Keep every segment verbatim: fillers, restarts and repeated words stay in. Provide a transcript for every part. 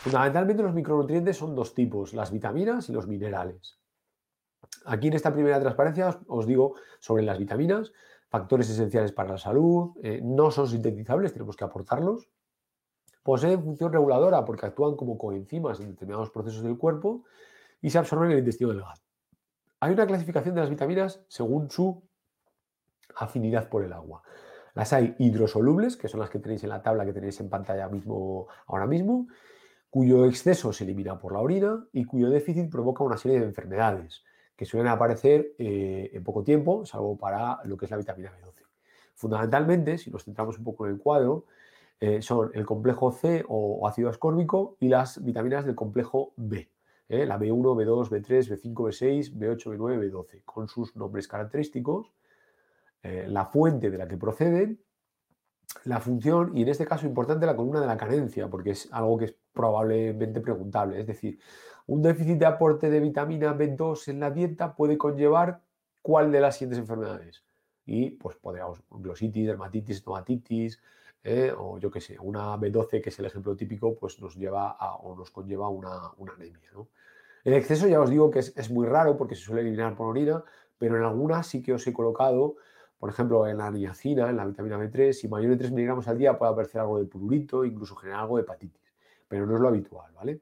Fundamentalmente los micronutrientes son dos tipos, las vitaminas y los minerales. Aquí en esta primera transparencia os, os digo sobre las vitaminas, factores esenciales para la salud, eh, no son sintetizables, tenemos que aportarlos. Poseen función reguladora porque actúan como coenzimas en determinados procesos del cuerpo y se absorben en el intestino delgado. Hay una clasificación de las vitaminas según su afinidad por el agua. Las hay hidrosolubles, que son las que tenéis en la tabla que tenéis en pantalla mismo, ahora mismo, cuyo exceso se elimina por la orina y cuyo déficit provoca una serie de enfermedades que suelen aparecer eh, en poco tiempo, salvo para lo que es la vitamina B doce. Fundamentalmente, si nos centramos un poco en el cuadro, eh, son el complejo C o, o ácido ascórbico y las vitaminas del complejo B, eh, la B uno, B dos, B tres, B cinco, B seis, B ocho, B nueve, B doce, con sus nombres característicos, eh, la fuente de la que proceden, la función y en este caso importante la columna de la carencia, porque es algo que es probablemente preguntable. Es decir, un déficit de aporte de vitamina B dos en la dieta puede conllevar cuál de las siguientes enfermedades. Y pues podríamos, glositis, dermatitis, estomatitis, eh, o yo qué sé, una B doce, que es el ejemplo típico, pues nos lleva a, o nos conlleva una, una anemia, ¿no? El exceso ya os digo que es, es muy raro porque se suele eliminar por orina, pero en algunas sí que os he colocado, por ejemplo, en la niacina, en la vitamina B tres, si mayor de tres miligramos al día puede aparecer algo de pururito, incluso generar algo de hepatitis, pero no es lo habitual, ¿vale?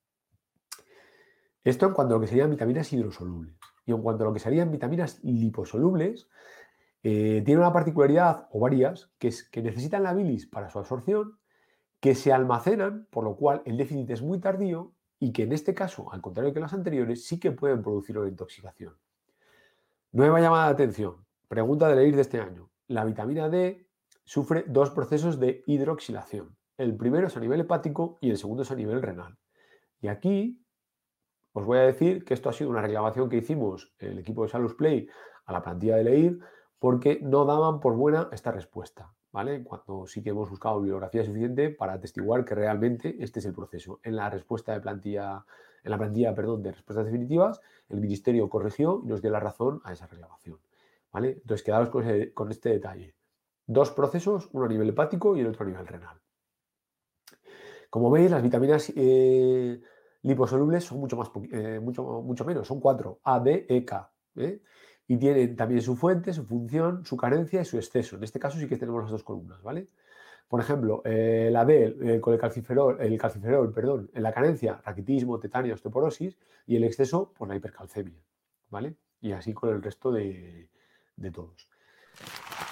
Esto en cuanto a lo que serían vitaminas hidrosolubles. Y en cuanto a lo que serían vitaminas liposolubles, eh, tiene una particularidad, o varias, que es que necesitan la bilis para su absorción, que se almacenan, por lo cual el déficit es muy tardío y que en este caso, al contrario que las anteriores, sí que pueden producir una intoxicación. Nueva llamada de atención. Pregunta de leer de este año. La vitamina D sufre dos procesos de hidroxilación. El primero es a nivel hepático y el segundo es a nivel renal. Y aquí os voy a decir que esto ha sido una reclamación que hicimos el equipo de Salus Play a la plantilla de leer porque no daban por buena esta respuesta, ¿vale? Cuando sí que hemos buscado bibliografía suficiente para atestiguar que realmente este es el proceso. En la respuesta de plantilla, en la plantilla, perdón, de respuestas definitivas, el ministerio corrigió y nos dio la razón a esa reclamación, ¿vale? Entonces, quedaos con, ese, con este detalle. Dos procesos, uno a nivel hepático y el otro a nivel renal. Como veis, las vitaminas eh, liposolubles son mucho, más, eh, mucho, mucho menos, son cuatro, A, D, E, K. ¿eh? Y tienen también su fuente, su función, su carencia y su exceso. En este caso sí que tenemos las dos columnas, ¿vale? Por ejemplo, eh, la D eh, con el calciferol, el calciferol, perdón, en la carencia, raquitismo, tetania, osteoporosis, y el exceso, pues la hipercalcemia, ¿vale? Y así con el resto de, de todos.